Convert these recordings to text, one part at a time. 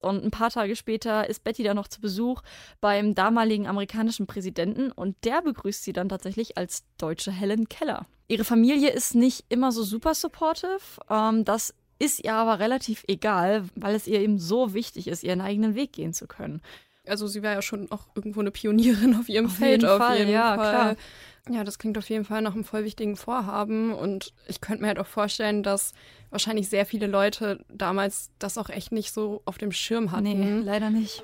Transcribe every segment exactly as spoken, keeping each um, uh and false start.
Und ein paar Tage später ist Betty dann noch zu Besuch beim damaligen amerikanischen Präsidenten und der begrüßt sie dann tatsächlich als deutsche Helen Keller. Ihre Familie ist nicht immer so super supportive. Ähm, das ist ihr aber relativ egal, weil es ihr eben so wichtig ist, ihren eigenen Weg gehen zu können. Also sie war ja schon auch irgendwo eine Pionierin auf ihrem Auf Feld. jeden auf Fall, jeden ja, Fall. klar. Ja, das klingt auf jeden Fall nach einem voll wichtigen Vorhaben und ich könnte mir halt auch vorstellen, dass wahrscheinlich sehr viele Leute damals das auch echt nicht so auf dem Schirm hatten. Nee, leider nicht.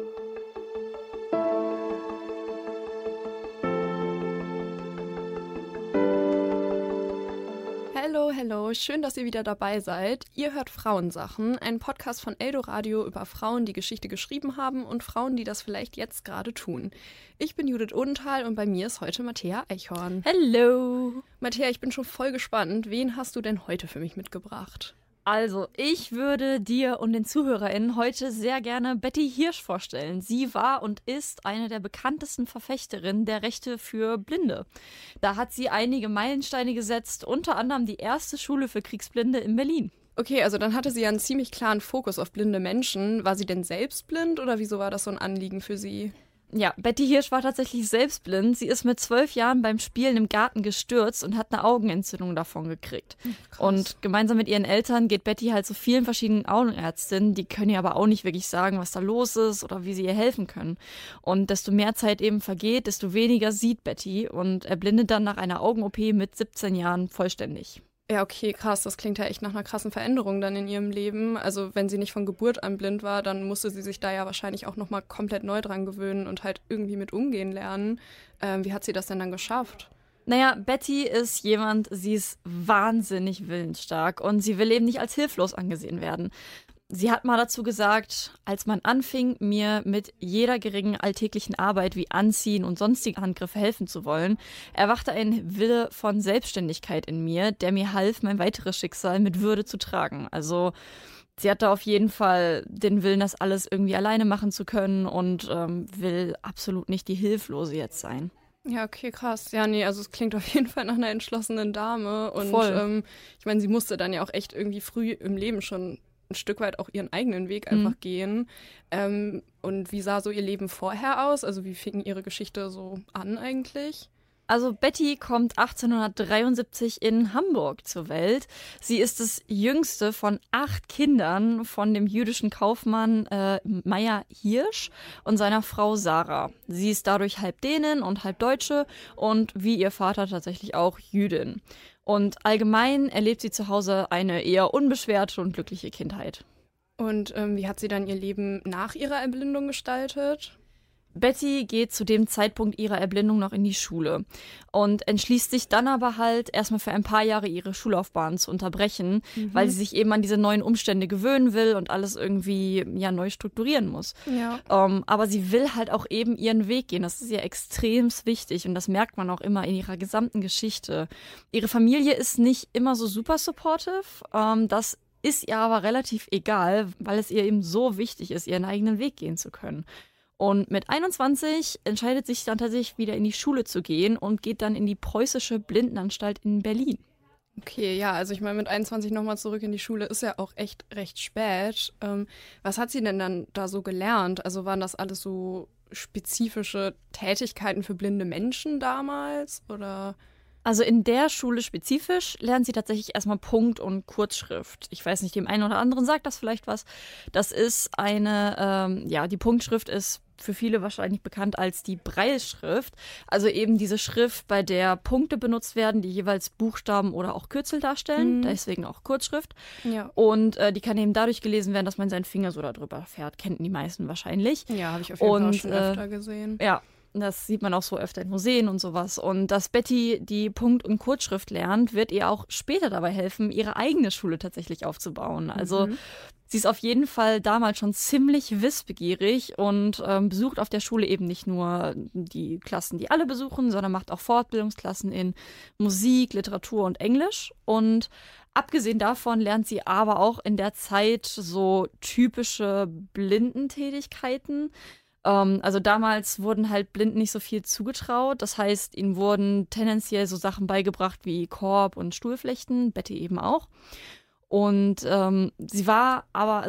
Hallo, hallo, schön, dass ihr wieder dabei seid. Ihr hört Frauensachen, ein Podcast von Eldoradio über Frauen, die Geschichte geschrieben haben und Frauen, die das vielleicht jetzt gerade tun. Ich bin Judith Odenthal und bei mir ist heute Matthäa Eichhorn. Hello! Matthäa, ich bin schon voll gespannt. Wen hast du denn heute für mich mitgebracht? Also, ich würde dir und den ZuhörerInnen heute sehr gerne Betty Hirsch vorstellen. Sie war und ist eine der bekanntesten Verfechterinnen der Rechte für Blinde. Da hat sie einige Meilensteine gesetzt, unter anderem die erste Schule für Kriegsblinde in Berlin. Okay, also dann hatte sie ja einen ziemlich klaren Fokus auf blinde Menschen. War sie denn selbst blind oder wieso war das so ein Anliegen für sie? Ja, Betty Hirsch war tatsächlich selbst blind. Sie ist mit zwölf Jahren beim Spielen im Garten gestürzt und hat eine Augenentzündung davon gekriegt. Krass. Und gemeinsam mit ihren Eltern geht Betty halt zu vielen verschiedenen Augenärztinnen. Die können ihr aber auch nicht wirklich sagen, was da los ist oder wie sie ihr helfen können. Und desto mehr Zeit eben vergeht, desto weniger sieht Betty und erblindet dann nach einer Augen-O P mit siebzehn Jahren vollständig. Ja, okay, krass. Das klingt ja echt nach einer krassen Veränderung dann in ihrem Leben. Also wenn sie nicht von Geburt an blind war, dann musste sie sich da ja wahrscheinlich auch nochmal komplett neu dran gewöhnen und halt irgendwie mit umgehen lernen. Ähm, wie hat sie das denn dann geschafft? Naja, Betty ist jemand, sie ist wahnsinnig willensstark und sie will eben nicht als hilflos angesehen werden. Sie hat mal dazu gesagt, als man anfing, mir mit jeder geringen alltäglichen Arbeit wie Anziehen und sonstige Handgriffe helfen zu wollen, erwachte ein Wille von Selbstständigkeit in mir, der mir half, mein weiteres Schicksal mit Würde zu tragen. Also sie hatte auf jeden Fall den Willen, das alles irgendwie alleine machen zu können und ähm, will absolut nicht die Hilflose jetzt sein. Ja, okay, krass. Ja, nee, also es klingt auf jeden Fall nach einer entschlossenen Dame. Und Voll. Ähm, ich meine, sie musste dann ja auch echt irgendwie früh im Leben schon ein Stück weit auch ihren eigenen Weg einfach Mhm. gehen. Ähm, und wie sah so ihr Leben vorher aus? Also wie fing ihre Geschichte so an eigentlich? Also Betty kommt achtzehnhundertdreiundsiebzig in Hamburg zur Welt. Sie ist das jüngste von acht Kindern von dem jüdischen Kaufmann äh, Meyer Hirsch und seiner Frau Sarah. Sie ist dadurch halb Dänin und halb Deutsche und wie ihr Vater tatsächlich auch Jüdin. Und allgemein erlebt sie zu Hause eine eher unbeschwerte und glückliche Kindheit. Und ähm, wie hat sie dann ihr Leben nach ihrer Erblindung gestaltet? Betty geht zu dem Zeitpunkt ihrer Erblindung noch in die Schule und entschließt sich dann aber halt erstmal für ein paar Jahre ihre Schullaufbahn zu unterbrechen, Mhm. weil sie sich eben an diese neuen Umstände gewöhnen will und alles irgendwie ja neu strukturieren muss. Ja. Ähm, aber sie will halt auch eben ihren Weg gehen. Das ist ihr extrem wichtig und das merkt man auch immer in ihrer gesamten Geschichte. Ihre Familie ist nicht immer so super supportive. Ähm, das ist ihr aber relativ egal, weil es ihr eben so wichtig ist, ihren eigenen Weg gehen zu können. Und mit einundzwanzig entscheidet sich dann tatsächlich wieder in die Schule zu gehen und geht dann in die preußische Blindenanstalt in Berlin. Okay, ja, also ich meine, mit einundzwanzig nochmal zurück in die Schule ist ja auch echt recht spät. Ähm, was hat sie denn dann da so gelernt? Also waren das alles so spezifische Tätigkeiten für blinde Menschen damals oder? Also in der Schule spezifisch lernt sie tatsächlich erstmal Punkt- und Kurzschrift. Ich weiß nicht, dem einen oder anderen sagt das vielleicht was. Das ist eine, ähm, ja, die Punktschrift ist für viele wahrscheinlich bekannt als die Brailleschrift. Also eben diese Schrift, bei der Punkte benutzt werden, die jeweils Buchstaben oder auch Kürzel darstellen. Mhm. Deswegen auch Kurzschrift. Ja. Und äh, die kann eben dadurch gelesen werden, dass man seinen Finger so da drüber fährt. Kennen die meisten wahrscheinlich. Ja, habe ich auf jeden Fall auch Und, schon äh, öfter gesehen. Ja, das sieht man auch so öfter in Museen und sowas. Und dass Betty die Punkt- und Kurzschrift lernt, wird ihr auch später dabei helfen, ihre eigene Schule tatsächlich aufzubauen. Also Mhm. sie ist auf jeden Fall damals schon ziemlich wissbegierig und ähm, besucht auf der Schule eben nicht nur die Klassen, die alle besuchen, sondern macht auch Fortbildungsklassen in Musik, Literatur und Englisch. Und abgesehen davon lernt sie aber auch in der Zeit so typische Blindentätigkeiten. Ähm, also damals wurden halt Blinden nicht so viel zugetraut. Das heißt, ihnen wurden tendenziell so Sachen beigebracht wie Korb und Stuhlflechten, Betty eben auch. Und ähm, sie war aber, also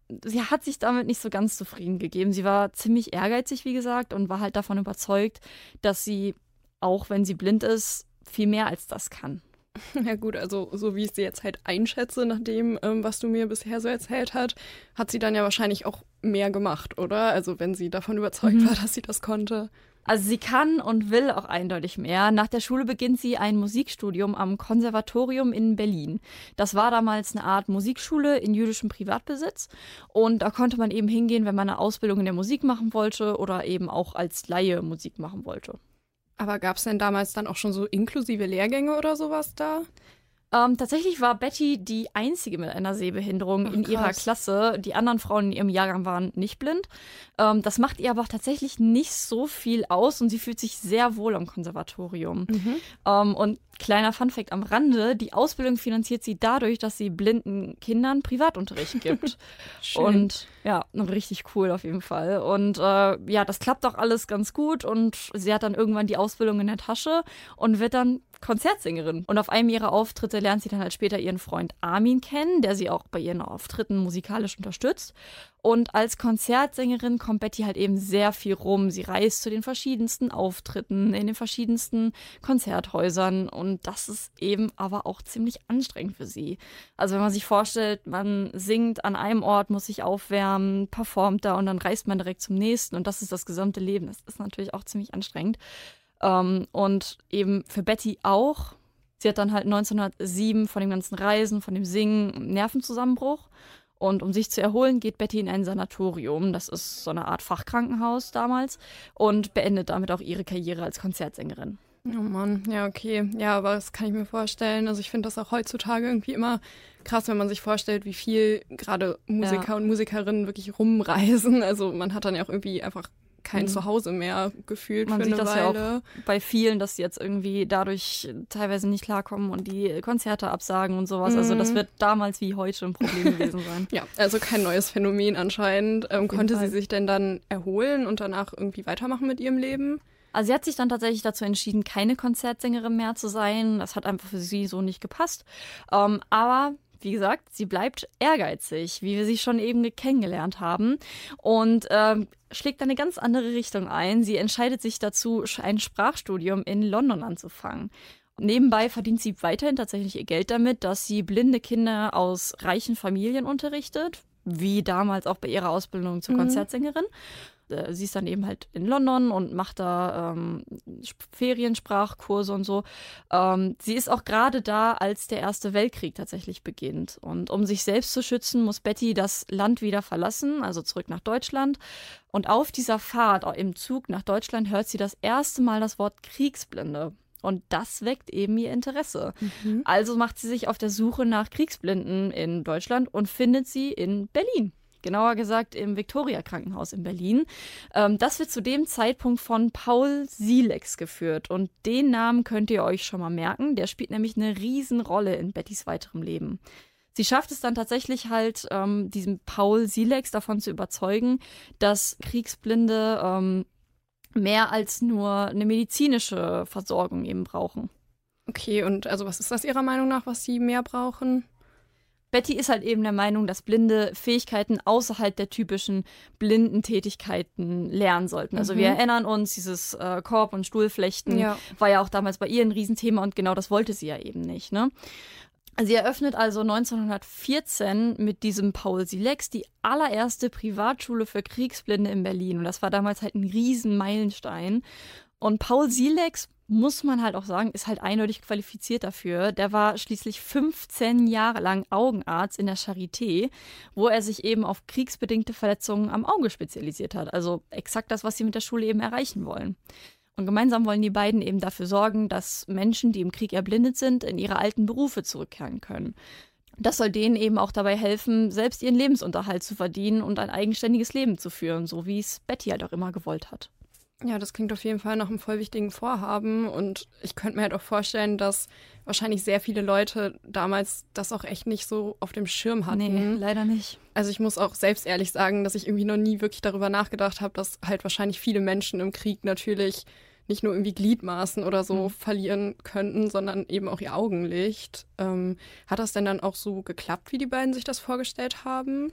sie hat sich damit nicht so ganz zufrieden gegeben. Sie war ziemlich ehrgeizig, wie gesagt, und war halt davon überzeugt, dass sie, auch wenn sie blind ist, viel mehr als das kann. Ja gut, also so wie ich sie jetzt halt einschätze, nach dem, ähm, was du mir bisher so erzählt hast, hat sie dann ja wahrscheinlich auch mehr gemacht, oder? Also wenn sie davon überzeugt Mhm. war, dass sie das konnte. Also sie kann und will auch eindeutig mehr. Nach der Schule beginnt sie ein Musikstudium am Konservatorium in Berlin. Das war damals eine Art Musikschule in jüdischem Privatbesitz. Und da konnte man eben hingehen, wenn man eine Ausbildung in der Musik machen wollte oder eben auch als Laie Musik machen wollte. Aber gab es denn damals dann auch schon so inklusive Lehrgänge oder sowas da? Ähm, tatsächlich war Betty die einzige mit einer Sehbehinderung Ach, in ihrer krass. Klasse. Die anderen Frauen in ihrem Jahrgang waren nicht blind. Ähm, das macht ihr aber auch tatsächlich nicht so viel aus und sie fühlt sich sehr wohl am Konservatorium. Mhm. Ähm, und kleiner Funfact am Rande, die Ausbildung finanziert sie dadurch, dass sie blinden Kindern Privatunterricht gibt. Schön. Und ja, richtig cool auf jeden Fall. Und äh, ja, das klappt auch alles ganz gut und sie hat dann irgendwann die Ausbildung in der Tasche und wird dann Konzertsängerin. Und auf einem ihrer Auftritte lernt sie dann halt später ihren Freund Armin kennen, der sie auch bei ihren Auftritten musikalisch unterstützt. Und als Konzertsängerin kommt Betty halt eben sehr viel rum. Sie reist zu den verschiedensten Auftritten in den verschiedensten Konzerthäusern und das ist eben aber auch ziemlich anstrengend für sie. Also wenn man sich vorstellt, man singt an einem Ort, muss sich aufwärmen, performt da und dann reist man direkt zum nächsten und das ist das gesamte Leben. Das ist natürlich auch ziemlich anstrengend. Ähm, und eben für Betty auch. Sie hat dann halt neunzehnhundertsieben von dem ganzen Reisen, von dem Singen einen Nervenzusammenbruch. Und um sich zu erholen, geht Betty in ein Sanatorium. Das ist so eine Art Fachkrankenhaus damals. Und beendet damit auch ihre Karriere als Konzertsängerin. Oh Mann, ja, okay. Ja, aber das kann ich mir vorstellen. Also ich finde das auch heutzutage irgendwie immer krass, wenn man sich vorstellt, wie viel gerade Musiker Ja. und Musikerinnen wirklich rumreisen. Also man hat dann ja auch irgendwie einfach kein Mhm. Zuhause mehr gefühlt Man für sieht eine das ja Weile. auch bei vielen, dass sie jetzt irgendwie dadurch teilweise nicht klarkommen und die Konzerte absagen und sowas. Also das Mhm. wird damals wie heute ein Problem gewesen sein. Ja, also kein neues Phänomen anscheinend. Ähm, Auf jeden konnte Fall. sie sich denn dann erholen und danach irgendwie weitermachen mit ihrem Leben? Also sie hat sich dann tatsächlich dazu entschieden, keine Konzertsängerin mehr zu sein. Das hat einfach für sie so nicht gepasst. Ähm, aber wie gesagt, sie bleibt ehrgeizig, wie wir sie schon eben kennengelernt haben. Und ähm, schlägt eine ganz andere Richtung ein. Sie entscheidet sich dazu, ein Sprachstudium in London anzufangen. Nebenbei verdient sie weiterhin tatsächlich ihr Geld damit, dass sie blinde Kinder aus reichen Familien unterrichtet, wie damals auch bei ihrer Ausbildung zur Mhm. Konzertsängerin. Äh, Sie ist dann eben halt in London und macht da ähm, Sp- Feriensprachkurse und so. Ähm, sie ist auch gerade da, als der Erste Weltkrieg tatsächlich beginnt. Und um sich selbst zu schützen, muss Betty das Land wieder verlassen, also zurück nach Deutschland. Und auf dieser Fahrt, auch im Zug nach Deutschland, hört sie das erste Mal das Wort Kriegsblinde. Und das weckt eben ihr Interesse. Mhm. Also macht sie sich auf der Suche nach Kriegsblinden in Deutschland und findet sie in Berlin. Genauer gesagt im Victoria-Krankenhaus in Berlin. Ähm, das wird zu dem Zeitpunkt von Paul Silex geführt. Und den Namen könnt ihr euch schon mal merken. Der spielt nämlich eine Riesenrolle in Bettys weiterem Leben. Sie schafft es dann tatsächlich halt, ähm, diesen Paul Silex davon zu überzeugen, dass Kriegsblinde ähm, mehr als nur eine medizinische Versorgung eben brauchen. Okay, und also was ist das Ihrer Meinung nach, was Sie mehr brauchen? Betty ist halt eben der Meinung, dass Blinde Fähigkeiten außerhalb der typischen blinden Tätigkeiten lernen sollten. Also Mhm. wir erinnern uns, dieses äh, Korb- und Stuhlflechten Ja. war ja auch damals bei ihr ein Riesenthema und genau das wollte sie ja eben nicht, ne? Sie eröffnet also neunzehnhundertvierzehn mit diesem Paul Silex die allererste Privatschule für Kriegsblinde in Berlin. Und das war damals halt ein riesen Meilenstein. Und Paul Silex, muss man halt auch sagen, ist halt eindeutig qualifiziert dafür. Der war schließlich fünfzehn Jahre lang Augenarzt in der Charité, wo er sich eben auf kriegsbedingte Verletzungen am Auge spezialisiert hat. Also exakt das, was sie mit der Schule eben erreichen wollen. Und gemeinsam wollen die beiden eben dafür sorgen, dass Menschen, die im Krieg erblindet sind, in ihre alten Berufe zurückkehren können. Das soll denen eben auch dabei helfen, selbst ihren Lebensunterhalt zu verdienen und ein eigenständiges Leben zu führen, so wie es Betty halt auch immer gewollt hat. Ja, das klingt auf jeden Fall nach einem voll wichtigen Vorhaben und ich könnte mir halt auch vorstellen, dass wahrscheinlich sehr viele Leute damals das auch echt nicht so auf dem Schirm hatten. Nee, leider nicht. Also ich muss auch selbst ehrlich sagen, dass ich irgendwie noch nie wirklich darüber nachgedacht habe, dass halt wahrscheinlich viele Menschen im Krieg natürlich nicht nur irgendwie Gliedmaßen oder so Mhm. verlieren könnten, sondern eben auch ihr Augenlicht. Ähm, hat das denn dann auch so geklappt, wie die beiden sich das vorgestellt haben?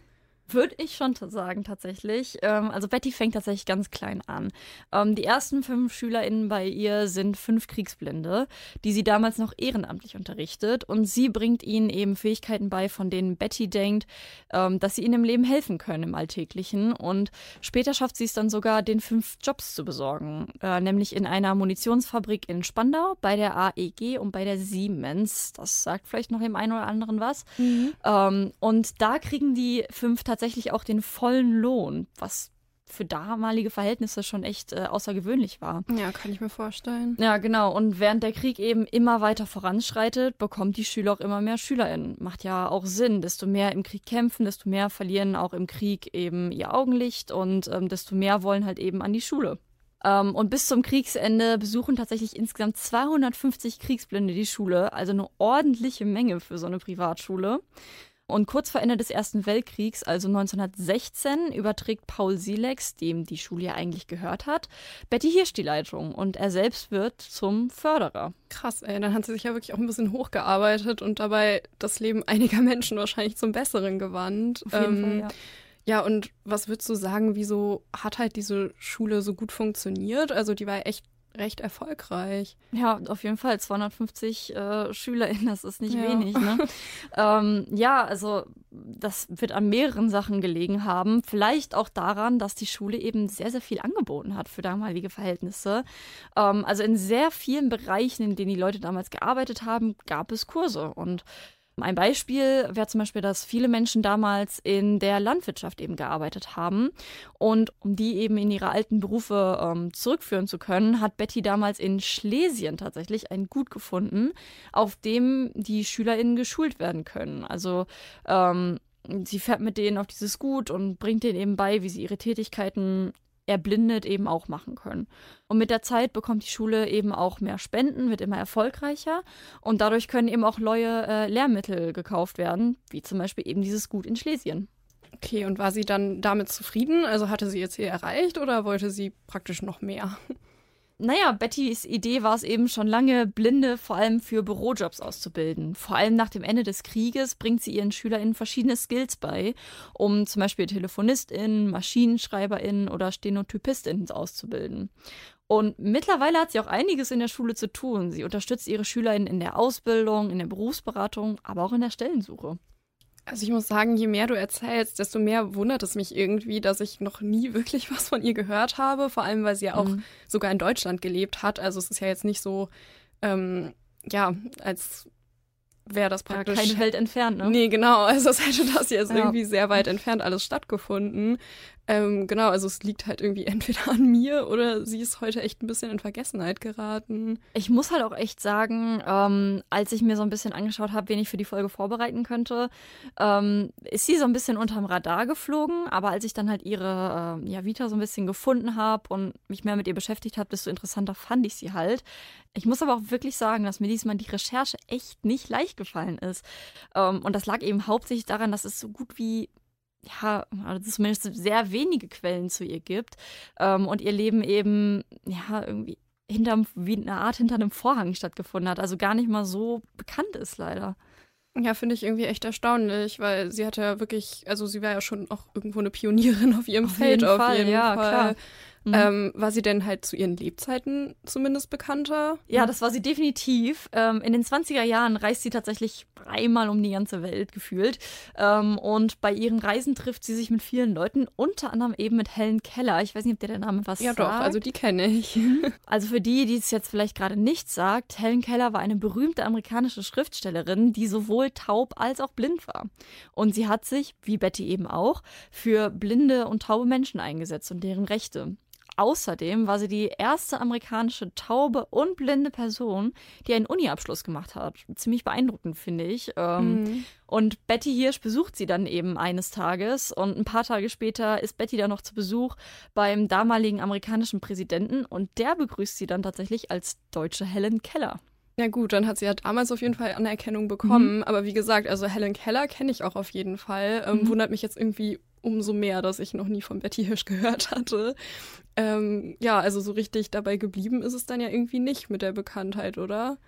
Würde ich schon t- sagen, tatsächlich. Ähm, also Betty fängt tatsächlich ganz klein an. Ähm, die ersten fünf SchülerInnen bei ihr sind fünf Kriegsblinde, die sie damals noch ehrenamtlich unterrichtet. Und sie bringt ihnen eben Fähigkeiten bei, von denen Betty denkt, ähm, dass sie ihnen im Leben helfen können, im Alltäglichen. Und später schafft sie es dann sogar, den fünf Jobs zu besorgen. Äh, nämlich in einer Munitionsfabrik in Spandau, bei der A E G und bei der Siemens. Das sagt vielleicht noch dem einen oder anderen was. Mhm. Ähm, und da kriegen die fünf tatsächlich auch den vollen Lohn, was für damalige Verhältnisse schon echt äh, außergewöhnlich war. Ja, kann ich mir vorstellen. Ja, genau. Und während der Krieg eben immer weiter voranschreitet, bekommt die Schule auch immer mehr SchülerInnen. Macht ja auch Sinn. Desto mehr im Krieg kämpfen, desto mehr verlieren auch im Krieg eben ihr Augenlicht und ähm, desto mehr wollen halt eben an die Schule. Ähm, und bis zum Kriegsende besuchen tatsächlich insgesamt zweihundertfünfzig Kriegsblinde die Schule, also eine ordentliche Menge für so eine Privatschule. Und kurz vor Ende des Ersten Weltkriegs, also neunzehnhundertsechzehn, überträgt Paul Silex, dem die Schule ja eigentlich gehört hat, Betty Hirsch die Leitung und er selbst wird zum Förderer. Krass, ey, dann hat sie sich ja wirklich auch ein bisschen hochgearbeitet und dabei das Leben einiger Menschen wahrscheinlich zum Besseren gewandt. Auf jeden ähm, Fall, ja. Ja, und was würdest du sagen, wieso hat halt diese Schule so gut funktioniert? Also die war echt recht erfolgreich. Ja, auf jeden Fall. zweihundertfünfzig äh, SchülerInnen, das ist nicht Ja. wenig, ne? ähm, ja, also das wird an mehreren Sachen gelegen haben. Vielleicht auch daran, dass die Schule eben sehr, sehr viel angeboten hat für damalige Verhältnisse. Ähm, also in sehr vielen Bereichen, in denen die Leute damals gearbeitet haben, gab es Kurse. Und ein Beispiel wäre zum Beispiel, dass viele Menschen damals in der Landwirtschaft eben gearbeitet haben. Und um die eben in ihre alten Berufe ähm, zurückführen zu können, hat Betty damals in Schlesien tatsächlich ein Gut gefunden, auf dem die SchülerInnen geschult werden können. Also ähm, sie fährt mit denen auf dieses Gut und bringt denen eben bei, wie sie ihre Tätigkeiten erblindet eben auch machen können. Und mit der Zeit bekommt die Schule eben auch mehr Spenden, wird immer erfolgreicher und dadurch können eben auch neue äh, Lehrmittel gekauft werden, wie zum Beispiel eben dieses Gut in Schlesien. Okay, und war sie dann damit zufrieden? Also hatte sie ihr Ziel erreicht oder wollte sie praktisch noch mehr? Naja, Bettys Idee war es eben schon lange, Blinde vor allem für Bürojobs auszubilden. Vor allem nach dem Ende des Krieges bringt sie ihren SchülerInnen verschiedene Skills bei, um zum Beispiel TelefonistInnen, MaschinenschreiberInnen oder StenotypistInnen auszubilden. Und mittlerweile hat sie auch einiges in der Schule zu tun. Sie unterstützt ihre SchülerInnen in der Ausbildung, in der Berufsberatung, aber auch in der Stellensuche. Also ich muss sagen, je mehr du erzählst, desto mehr wundert es mich irgendwie, dass ich noch nie wirklich was von ihr gehört habe. Vor allem, weil sie ja auch Mhm. sogar in Deutschland gelebt hat. Also es ist ja jetzt nicht so, ähm, ja, als wäre das Ja, praktisch... keine Welt entfernt, ne? Nee, genau. Also es hätte das jetzt Ja. irgendwie sehr weit entfernt alles stattgefunden. Ähm, genau, also es liegt halt irgendwie entweder an mir oder sie ist heute echt ein bisschen in Vergessenheit geraten. Ich muss halt auch echt sagen, ähm, als ich mir so ein bisschen angeschaut habe, wen ich für die Folge vorbereiten könnte, ähm, ist sie so ein bisschen unterm Radar geflogen. Aber als ich dann halt ihre äh, ja, Vita so ein bisschen gefunden habe und mich mehr mit ihr beschäftigt habe, desto interessanter fand ich sie halt. Ich muss aber auch wirklich sagen, dass mir diesmal die Recherche echt nicht leicht gefallen ist. Ähm, und das lag eben hauptsächlich daran, dass es so gut wie ja, also zumindest sehr wenige Quellen zu ihr gibt ähm, und ihr Leben eben, ja, irgendwie hinterm, wie eine Art hinter einem Vorhang stattgefunden hat, also gar nicht mal so bekannt ist, leider. Ja, finde ich irgendwie echt erstaunlich, weil sie hat ja wirklich, also sie war ja schon auch irgendwo eine Pionierin auf ihrem Auf Feld, jeden auf Fall, jeden ja, Fall. klar. Mhm. Ähm, war sie denn halt zu ihren Lebzeiten zumindest bekannter? Ja, das war sie definitiv. Ähm, in den zwanziger Jahren reist sie tatsächlich dreimal um die ganze Welt gefühlt. Ähm, und bei ihren Reisen trifft sie sich mit vielen Leuten, unter anderem eben mit Helen Keller. Ich weiß nicht, ob dir der Name was Ja, sagt. doch, also die kenne ich. Also für die, die es jetzt vielleicht gerade nicht sagt, Helen Keller war eine berühmte amerikanische Schriftstellerin, die sowohl taub als auch blind war. Und sie hat sich, wie Betty eben auch, für blinde und taube Menschen eingesetzt und deren Rechte. Außerdem war sie die erste amerikanische taube und blinde Person, die einen Uni-Abschluss gemacht hat. Ziemlich beeindruckend, finde ich. Ähm, Mhm. Und Betty Hirsch besucht sie dann eben eines Tages. Und ein paar Tage später ist Betty dann noch zu Besuch beim damaligen amerikanischen Präsidenten. Und der begrüßt sie dann tatsächlich als deutsche Helen Keller. Ja gut, dann hat sie ja damals auf jeden Fall Anerkennung bekommen. Mhm. Aber wie gesagt, also Helen Keller kenne ich auch auf jeden Fall. Ähm, Mhm. Wundert mich jetzt irgendwie umso mehr, dass ich noch nie von Betty Hirsch gehört hatte. Ähm, ja, also so richtig dabei geblieben ist es dann ja irgendwie nicht mit der Bekanntheit, oder?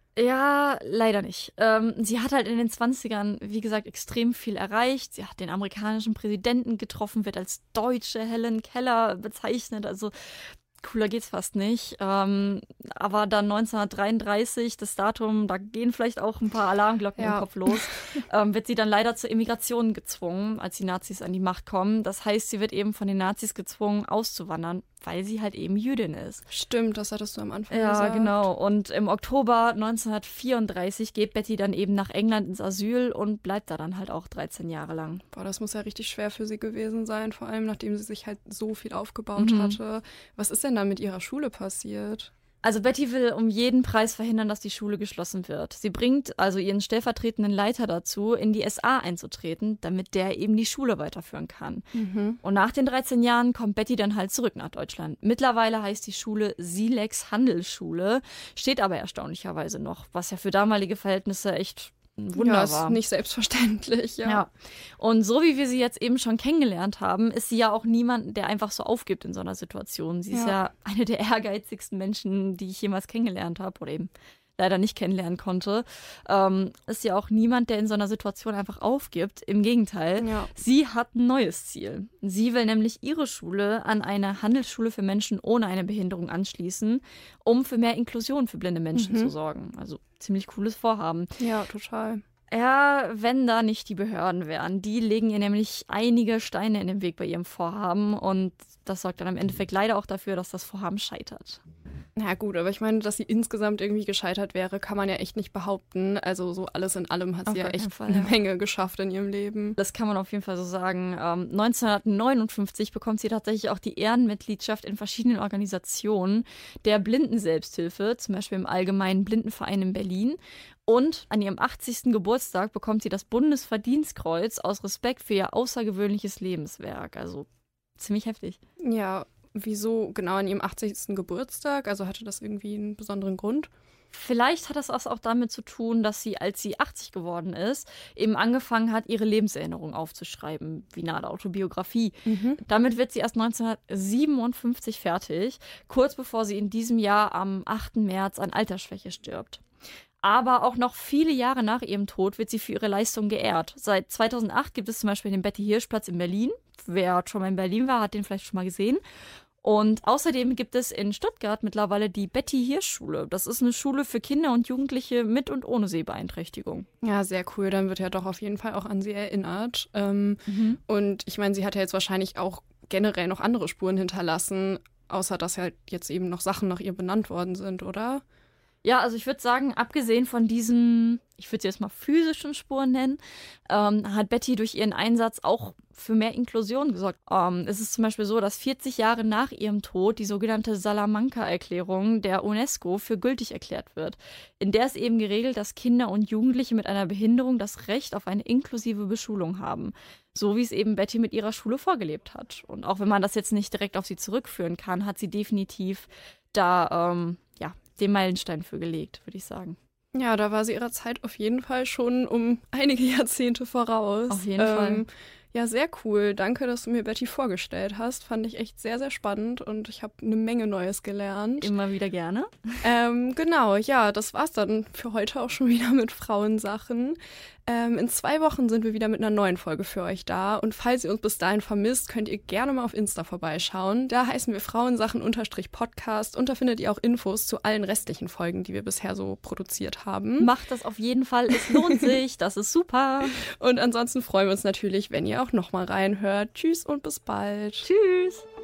Ja, leider nicht. Ähm, sie hat halt in den zwanzigern, wie gesagt, extrem viel erreicht. Sie hat den amerikanischen Präsidenten getroffen, wird als deutsche Helen Keller bezeichnet. Also cooler geht's fast nicht. Ähm, aber dann neunzehnhundertdreiunddreißig, das Datum, da gehen vielleicht auch ein paar Alarmglocken Ja. im Kopf los, ähm, wird sie dann leider zur Emigration gezwungen, als die Nazis an die Macht kommen. Das heißt, sie wird eben von den Nazis gezwungen, auszuwandern, weil sie halt eben Jüdin ist. Stimmt, das hattest du am Anfang Ja, gesagt. genau. Und im Oktober neunzehnhundertvierunddreißig geht Betty dann eben nach England ins Asyl und bleibt da dann halt auch dreizehn Jahre lang. Boah, das muss ja richtig schwer für sie gewesen sein, vor allem nachdem sie sich halt so viel aufgebaut Mhm. hatte. Was ist denn da mit ihrer Schule passiert? Also Betty will um jeden Preis verhindern, dass die Schule geschlossen wird. Sie bringt also ihren stellvertretenden Leiter dazu, in die S A einzutreten, damit der eben die Schule weiterführen kann. Mhm. Und nach den dreizehn Jahren kommt Betty dann halt zurück nach Deutschland. Mittlerweile heißt die Schule Silex Handelsschule, steht aber erstaunlicherweise noch, was ja für damalige Verhältnisse echt ein Wunder Ja, ist war. nicht selbstverständlich, ja. Ja. Und so wie wir sie jetzt eben schon kennengelernt haben, ist sie ja auch niemand, der einfach so aufgibt in so einer Situation. Sie ist Ja. ja eine der ehrgeizigsten Menschen, die ich jemals kennengelernt habe oder eben leider nicht kennenlernen konnte. Ähm, ist ja auch niemand, der in so einer Situation einfach aufgibt. Im Gegenteil, Ja. sie hat ein neues Ziel. Sie will nämlich ihre Schule an eine Handelsschule für Menschen ohne eine Behinderung anschließen, um für mehr Inklusion für blinde Menschen Mhm. zu sorgen. Also ziemlich cooles Vorhaben. Ja, total. Ja, wenn da nicht die Behörden wären. Die legen ihr nämlich einige Steine in den Weg bei ihrem Vorhaben und das sorgt dann im Endeffekt leider auch dafür, dass das Vorhaben scheitert. Na gut, aber ich meine, dass sie insgesamt irgendwie gescheitert wäre, kann man ja echt nicht behaupten. Also so alles in allem hat Auf sie ja gar keinen echt Fall, eine ja. Menge geschafft in ihrem Leben. Das kann man auf jeden Fall so sagen. Ähm, neunzehnhundertneunundfünfzig bekommt sie tatsächlich auch die Ehrenmitgliedschaft in verschiedenen Organisationen der Blindenselbsthilfe, zum Beispiel im Allgemeinen Blindenverein in Berlin. Und an ihrem achtzigsten Geburtstag bekommt sie das Bundesverdienstkreuz aus Respekt für ihr außergewöhnliches Lebenswerk. Also ziemlich heftig. Ja, wieso genau an ihrem achtzigsten Geburtstag? Also hatte das irgendwie einen besonderen Grund? Vielleicht hat das auch damit zu tun, dass sie, als sie achtzig geworden ist, eben angefangen hat, ihre Lebenserinnerung aufzuschreiben, wie eine Art Autobiografie. Damit wird sie erst neunzehnhundertsiebenundfünfzig fertig, kurz bevor sie in diesem Jahr am achten März an Altersschwäche stirbt. Aber auch noch viele Jahre nach ihrem Tod wird sie für ihre Leistung geehrt. Seit zweitausendacht gibt es zum Beispiel den Betty-Hirsch-Platz in Berlin. Wer schon mal in Berlin war, hat den vielleicht schon mal gesehen. Und außerdem gibt es in Stuttgart mittlerweile die Betty-Hirsch-Schule. Das ist eine Schule für Kinder und Jugendliche mit und ohne Sehbeeinträchtigung. Ja, sehr cool. Dann wird ja doch auf jeden Fall auch an sie erinnert. Ähm, Und ich meine, sie hat ja jetzt wahrscheinlich auch generell noch andere Spuren hinterlassen, außer dass halt jetzt eben noch Sachen nach ihr benannt worden sind, oder? Ja, also ich würde sagen, abgesehen von diesen, ich würde sie jetzt mal physischen Spuren nennen, ähm, hat Betty durch ihren Einsatz auch für mehr Inklusion gesorgt. Ähm, es ist zum Beispiel so, dass vierzig Jahre nach ihrem Tod die sogenannte Salamanca-Erklärung der UNESCO für gültig erklärt wird. In der ist eben geregelt, dass Kinder und Jugendliche mit einer Behinderung das Recht auf eine inklusive Beschulung haben. So wie es eben Betty mit ihrer Schule vorgelebt hat. Und auch wenn man das jetzt nicht direkt auf sie zurückführen kann, hat sie definitiv da, ähm, ja, den Meilenstein für gelegt, würde ich sagen. Ja, da war sie ihrer Zeit auf jeden Fall schon um einige Jahrzehnte voraus. Auf jeden Fall. Ja, sehr cool. Danke, dass du mir Betty vorgestellt hast. Fand ich echt sehr, sehr spannend und ich habe eine Menge Neues gelernt. Immer wieder gerne. Ähm, genau, ja, das war's dann für heute auch schon wieder mit Frauensachen. Ähm, in zwei Wochen sind wir wieder mit einer neuen Folge für euch da. Und falls ihr uns bis dahin vermisst, könnt ihr gerne mal auf Insta vorbeischauen. Da heißen wir Frauensachen-Podcast und da findet ihr auch Infos zu allen restlichen Folgen, die wir bisher so produziert haben. Macht das auf jeden Fall. Es lohnt sich. Das ist super. Und ansonsten freuen wir uns natürlich, wenn ihr auch nochmal reinhört. Tschüss und bis bald. Tschüss.